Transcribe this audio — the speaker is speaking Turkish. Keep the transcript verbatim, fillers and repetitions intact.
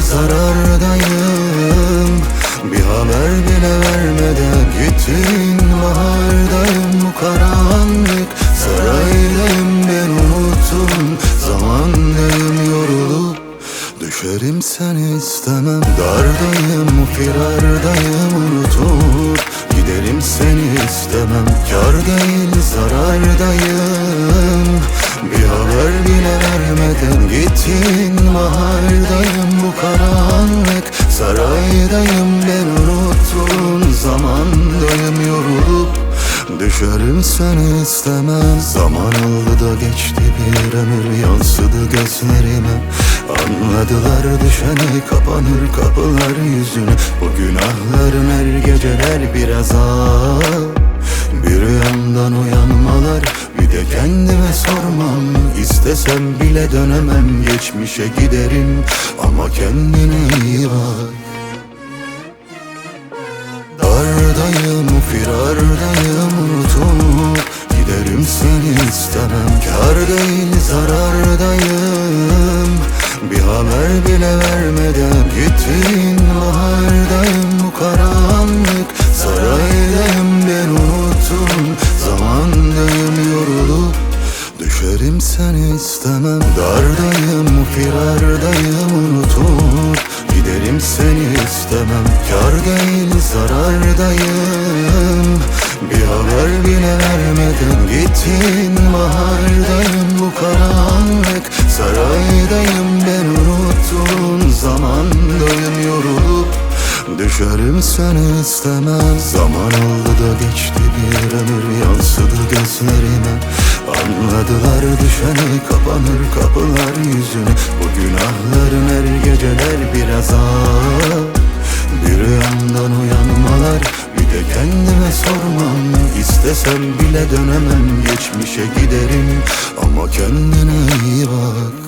zarardayım. Bir haber bile vermeden gittin. Bahardayım, bu karanlık saraydayım. Ben unuttum, zamandayım yorulup. Düşerim seni istemem, dardayım, firardayım. Unutup giderim seni istemem. Kâr değil zarardayım. Bir haber bile vermeden gittin. Bahardayım, bu karanlık saraydayım. Ben unuttum, zamandayım yorulup. Düşerim seni istemem. Zaman oldu da geçti bir ömür, yansıdı gözlerime. Anladılar düşeni, kapanır kapılar yüzüne. Bu günahların her geceler bir azap. Bir yandan uyanmalar, bir de kendime sormam. İstesem bile dönemem, geçmişe giderim. Ama kendine iyi bak. Dardayım, firardayım, unutup giderim seni istemem. Kâr değil zarardayım. Bir haber bile vermeden gittin. Bahardayım, bu karanlık saraydayım. Ben unuttum, zamandayım yorulup. Düşerim seni istemem. Dardayım, firardayım, unutup giderim seni istemem. Kâr değil zarardayım. Bir haber bile vermeden gittin. Bahardayım, bu karanlık saraydayım. Ben unuttum, zamandayım yorulup. Düşerim seni istemem. Zaman oldu da geçti bir ömür, yansıdı gözlerime. Anladılar düşeni, kapanır kapılar yüzüne. Bu günahların her geceler bir azap. Bir yandan uyanmalar, bir de kendime sormam. İstesem bile dönemem, geçmişe giderim. Ama kendine iyi bak.